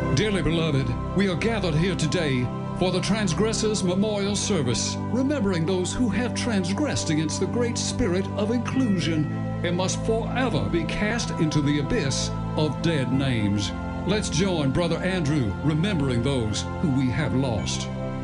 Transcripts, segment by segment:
Dearly beloved, we are gathered here today for the Transgressors Memorial Service, remembering those who have transgressed against the great spirit of inclusion and must forever be cast into the abyss of dead names. Let's join Brother Andrew remembering those who we have lost.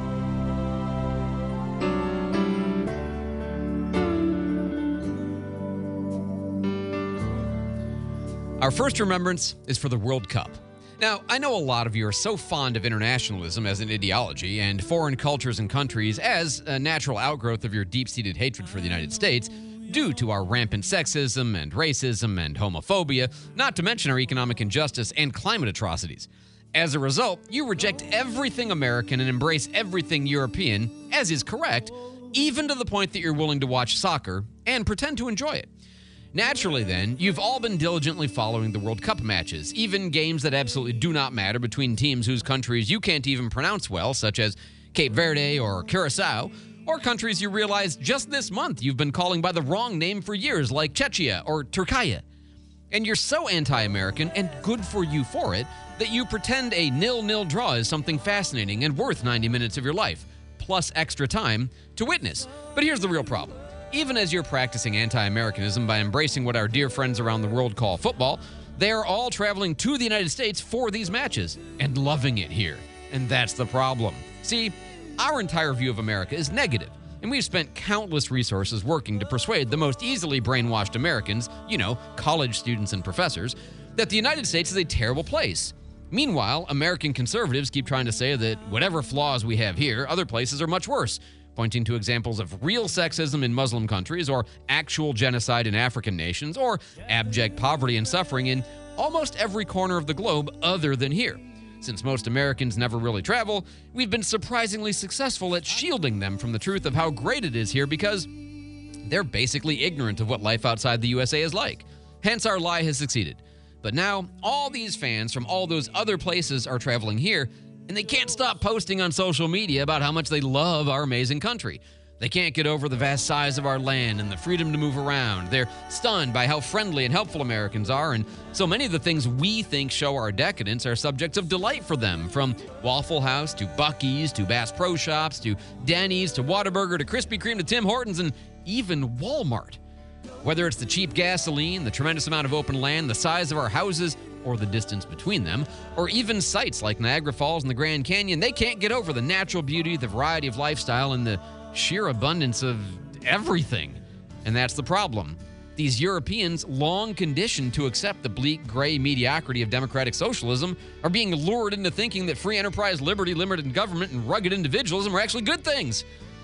Our first remembrance is for the World Cup. Now, I know a lot of you are so fond of internationalism as an ideology and foreign cultures and countries as a natural outgrowth of your deep-seated hatred for the United States due to our rampant sexism and racism and homophobia, not to mention our economic injustice and climate atrocities. As a result, you reject everything American and embrace everything European, as is correct, even to the point that you're willing to watch soccer and pretend to enjoy it. Naturally, then, you've all been diligently following the World Cup matches, even games that absolutely do not matter between teams whose countries you can't even pronounce well, such as Cape Verde or Curacao, or countries you realize just this month you've been calling by the wrong name for years, like Czechia or Turkey. And you're so anti-American, and good for you for it, that you pretend a 0-0 draw is something fascinating and worth 90 minutes of your life, plus extra time, to witness. But here's the real problem. Even as you're practicing anti-Americanism by embracing what our dear friends around the world call football, they are all traveling to the United States for these matches and loving it here. And that's the problem. See, our entire view of America is negative, and we've spent countless resources working to persuade the most easily brainwashed Americans, college students and professors, that the United States is a terrible place. Meanwhile, American conservatives keep trying to say that whatever flaws we have here, other places are much worse, pointing to examples of real sexism in Muslim countries, or actual genocide in African nations, or abject poverty and suffering in almost every corner of the globe other than here. Since most Americans never really travel, we've been surprisingly successful at shielding them from the truth of how great it is here because they're basically ignorant of what life outside the USA is like. Hence, our lie has succeeded. But now, all these fans from all those other places are traveling here, and they can't stop posting on social media about how much they love our amazing country. They can't get over the vast size of our land and the freedom to move around. They're stunned by how friendly and helpful Americans are, and so many of the things we think show our decadence are subjects of delight for them, from Waffle House to Buc-ee's to Bass Pro Shops to Denny's to Whataburger to Krispy Kreme to Tim Hortons and even Walmart. Whether it's the cheap gasoline, the tremendous amount of open land, the size of our houses, or the distance between them, or even sites like Niagara Falls and the Grand Canyon, they can't get over the natural beauty, the variety of lifestyle, and the sheer abundance of everything. And that's the problem. These Europeans, long conditioned to accept the bleak, gray mediocrity of democratic socialism, are being lured into thinking that free enterprise, liberty, limited government, and rugged individualism are actually good things.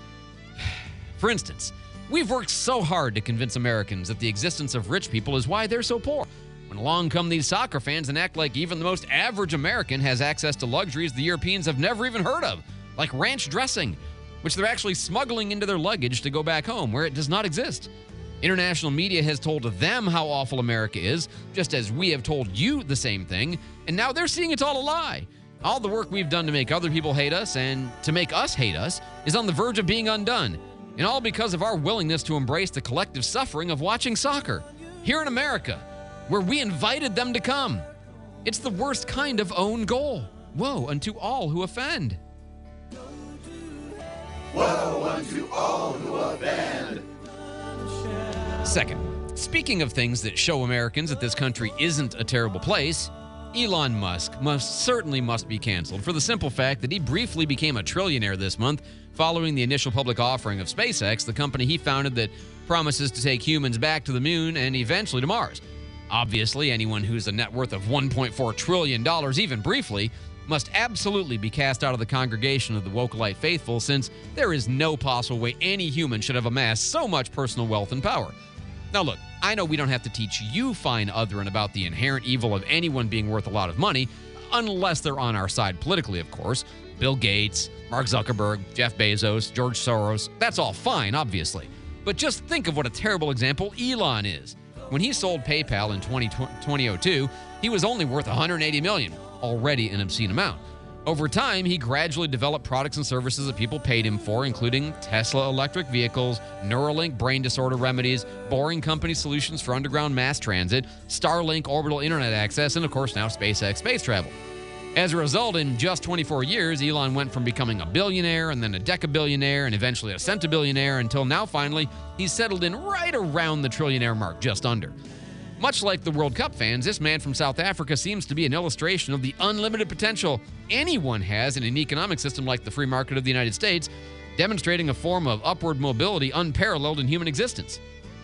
For instance, we've worked so hard to convince Americans that the existence of rich people is why they're so poor. When along come these soccer fans and act like even the most average American has access to luxuries the Europeans have never even heard of, like ranch dressing, which they're actually smuggling into their luggage to go back home where it does not exist. International media has told them how awful America is, just as we have told you the same thing, and now they're seeing it's all a lie. All the work we've done to make other people hate us and to make us hate us is on the verge of being undone, and all because of our willingness to embrace the collective suffering of watching soccer here in America, where we invited them to come. It's the worst kind of own goal. Woe unto all who offend. Woe unto all who offend. Second, speaking of things that show Americans that this country isn't a terrible place, Elon Musk must be canceled for the simple fact that he briefly became a trillionaire this month following the initial public offering of SpaceX, the company he founded that promises to take humans back to the moon and eventually to Mars. Obviously, anyone who's a net worth of $1.4 trillion, even briefly, must absolutely be cast out of the congregation of the Wokeite faithful, since there is no possible way any human should have amassed so much personal wealth and power. Now look, I know we don't have to teach you fine othering about the inherent evil of anyone being worth a lot of money, unless they're on our side politically, of course. Bill Gates, Mark Zuckerberg, Jeff Bezos, George Soros, that's all fine, obviously. But just think of what a terrible example Elon is. When he sold PayPal in 2002, he was only worth $180 million, already an obscene amount. Over time, he gradually developed products and services that people paid him for, including Tesla electric vehicles, Neuralink brain disorder remedies, Boring Company solutions for underground mass transit, Starlink orbital internet access, and of course now SpaceX space travel. As a result, in just 24 years, Elon went from becoming a billionaire and then a decabillionaire and eventually a centibillionaire until now finally he's settled in right around the trillionaire mark, just under. Much like the World Cup fans, this man from South Africa seems to be an illustration of the unlimited potential anyone has in an economic system like the free market of the United States, demonstrating a form of upward mobility unparalleled in human existence.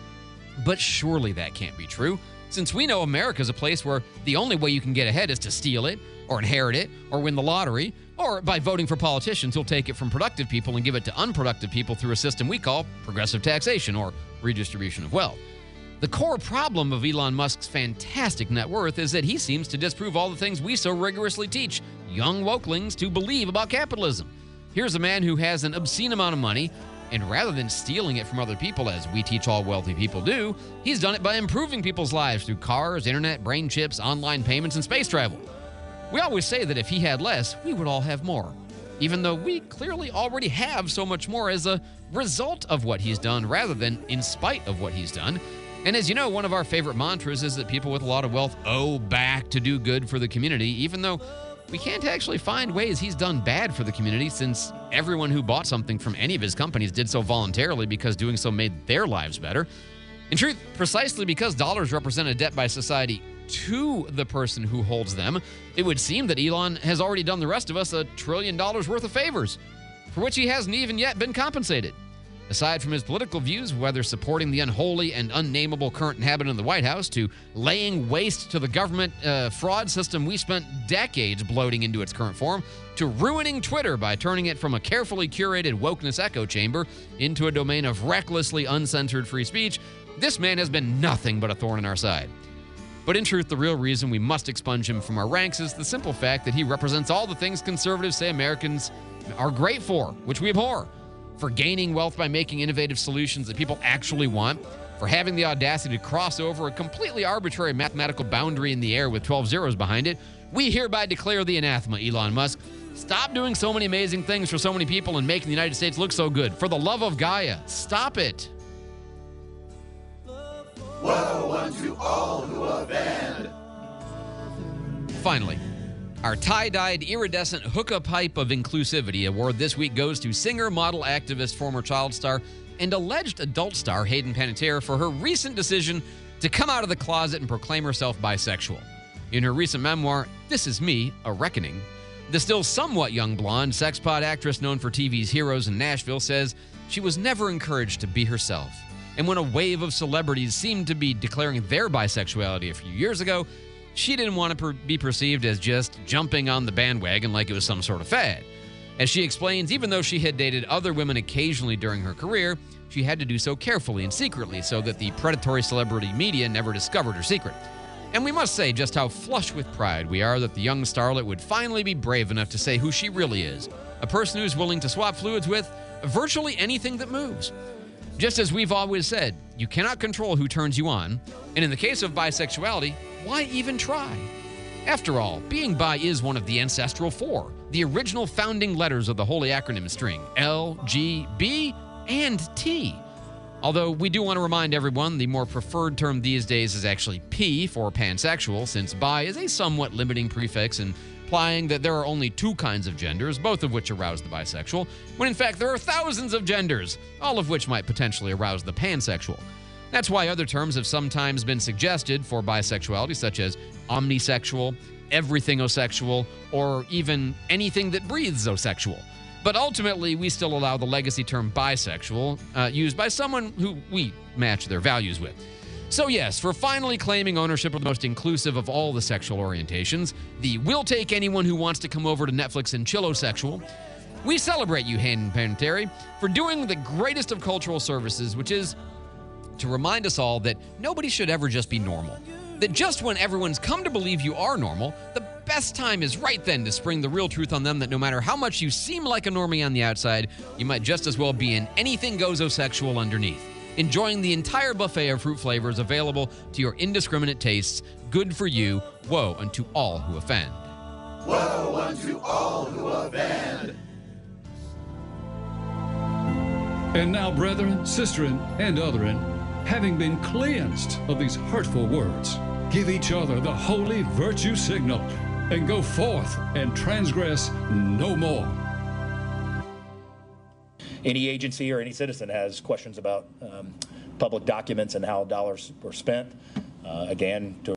But surely that can't be true, since we know America is a place where the only way you can get ahead is to steal it, or inherit it, or win the lottery, or by voting for politicians who'll take it from productive people and give it to unproductive people through a system we call progressive taxation or redistribution of wealth. The core problem of Elon Musk's fantastic net worth is that he seems to disprove all the things we so rigorously teach young wokelings to believe about capitalism. Here's a man who has an obscene amount of money, and rather than stealing it from other people, as we teach all wealthy people do, he's done it by improving people's lives through cars, internet, brain chips, online payments, and space travel. We always say that if he had less, we would all have more, even though we clearly already have so much more as a result of what he's done rather than in spite of what he's done. And as you know, one of our favorite mantras is that people with a lot of wealth owe back to do good for the community, even though we can't actually find ways he's done bad for the community, since everyone who bought something from any of his companies did so voluntarily because doing so made their lives better. In truth, precisely because dollars represent a debt by society to the person who holds them, it would seem that Elon has already done the rest of us $1 trillion worth of favors, for which he hasn't even yet been compensated. Aside from his political views, whether supporting the unholy and unnameable current inhabitant of the White House, to laying waste to the government fraud system we spent decades bloating into its current form, to ruining Twitter by turning it from a carefully curated wokeness echo chamber into a domain of recklessly uncensored free speech, this man has been nothing but a thorn in our side. But in truth, the real reason we must expunge him from our ranks is the simple fact that he represents all the things conservatives say Americans are great for, which we abhor. For gaining wealth by making innovative solutions that people actually want, for having the audacity to cross over a completely arbitrary mathematical boundary in the air with 12 zeros behind it, we hereby declare the anathema, Elon Musk. Stop doing so many amazing things for so many people and making the United States look so good. For the love of Gaia, stop it. Woe unto all who offend. Finally, our tie-dyed, iridescent hookup hype of inclusivity award this week goes to singer, model, activist, former child star, and alleged adult star Hayden Panettiere for her recent decision to come out of the closet and proclaim herself bisexual. In her recent memoir, This Is Me, A Reckoning, the still somewhat young blonde sexpot actress known for TV's Heroes in Nashville says she was never encouraged to be herself. And when a wave of celebrities seemed to be declaring their bisexuality a few years ago, she didn't want to be perceived as just jumping on the bandwagon like it was some sort of fad. As she explains, even though she had dated other women occasionally during her career, she had to do so carefully and secretly so that the predatory celebrity media never discovered her secret. And we must say just how flush with pride we are that the young starlet would finally be brave enough to say who she really is, a person who's willing to swap fluids with virtually anything that moves. Just as we've always said, you cannot control who turns you on, and in the case of bisexuality, why even try? After all, being bi is one of the ancestral four, the original founding letters of the holy acronym string, L, G, B, and T. Although we do want to remind everyone the more preferred term these days is actually P for pansexual, since bi is a somewhat limiting prefix implying that there are only two kinds of genders, both of which arouse the bisexual, when in fact there are thousands of genders, all of which might potentially arouse the pansexual. That's why other terms have sometimes been suggested for bisexuality, such as omnisexual, everything-osexual, or even anything that breathes osexual. But ultimately, we still allow the legacy term bisexual, used by someone who we match their values with. So yes, for finally claiming ownership of the most inclusive of all the sexual orientations, the we'll take anyone who wants to come over to Netflix and chillosexual, we celebrate you, Hayden Panettiere, for doing the greatest of cultural services, which is to remind us all that nobody should ever just be normal. That just when everyone's come to believe you are normal, the best time is right then to spring the real truth on them that no matter how much you seem like a normie on the outside, you might just as well be an anything-goes-osexual underneath, enjoying the entire buffet of fruit flavors available to your indiscriminate tastes. Good for you. Woe unto all who offend. Woe unto all who offend. And now, brethren, sisterin, and otherin, having been cleansed of these hurtful words, give each other the holy virtue signal. and go forth and transgress no more. Any agency or any citizen has questions about public documents and how dollars were spent, again, to